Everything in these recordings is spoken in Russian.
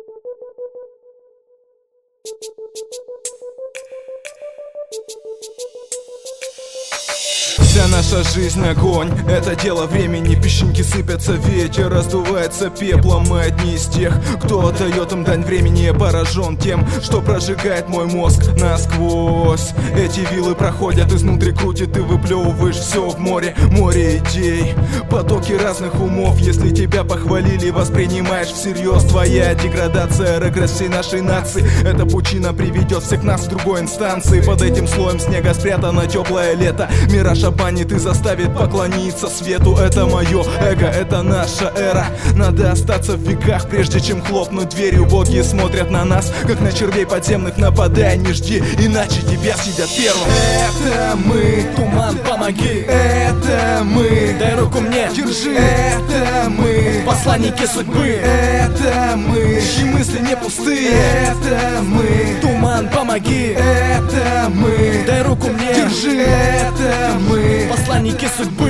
Вся наша жизнь огонь, это дело времени. Песчинки сыпятся, ветер раздувается пеплом. Мы одни из тех, кто отдает им дань времени. Я поражен тем, что прожигает мой мозг насквозь. Эти вилы проходят изнутри, крутит и выплевываешь все в море. Море идей, потоки разных умов. Если тебя похвалили, воспринимаешь всерьез. Твоя деградация, регресс всей нашей нации. Эта пучина приведет всех нас в другой инстанции. Под этим слоем снега спрятано теплое лето. Мираж обманет и заставит поклониться свету. Это мое эго, это наша эра. Надо остаться в веках, прежде чем хлопнуть дверью. Боги смотрят на нас, как на червей подземных. Нападай, не жди, иначе тебя съедят первым. Это мы, Туман, помоги. это мы, Дай руку мне, держи. Это мы, посланники судьбы. это мы, чьи мысли не пустые. Это мы, Туман, помоги. это мы, Дай руку мне, держи. Это мы, посланники судьбы.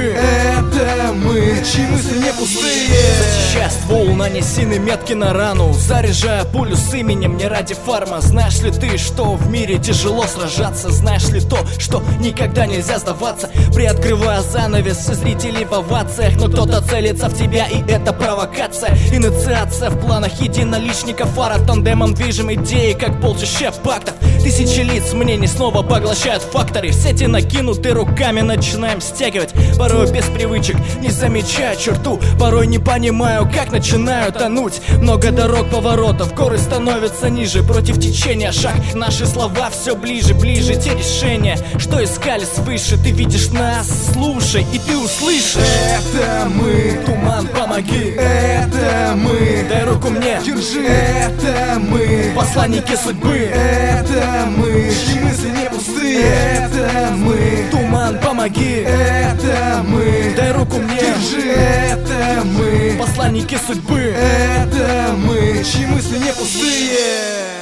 это мы, чьи мысли не пустые. Зачищая ствол, нанесены метки на рану, заряжая пулю с именем не ради фарма. Знаешь ли ты, что в мире тяжело сражаться? Знаешь ли то, что никогда нельзя сдаваться? Приоткрывая занавес, все зрители в овациях, но кто-то целится в тебя, и это провокация. Инициация в планах единоличника фара. Тандемом движем идеи, как полчища пактов. Тысячи лиц мнений снова поглощают факторы. Сети накинуты, руками начинаем стягивать. Порой без привычек, не замечая черту. Порой не понимаю, как начинаю тонуть. Много дорог, поворотов, горы становятся ниже. Против течения шаг, наши слова все ближе, ближе. Те решения, что искали свыше. Ты видишь нас, слушай, и ты услышишь. Это мы, Туман, помоги. это мы, Дай руку мне, держи. Это мы, посланники судьбы. это мы, чьи мысли не пустые. Это мы, Туман, помоги. это мы, Дай руку мне, держи. Это мы, посланники судьбы. это мы, чьи мысли не пустые.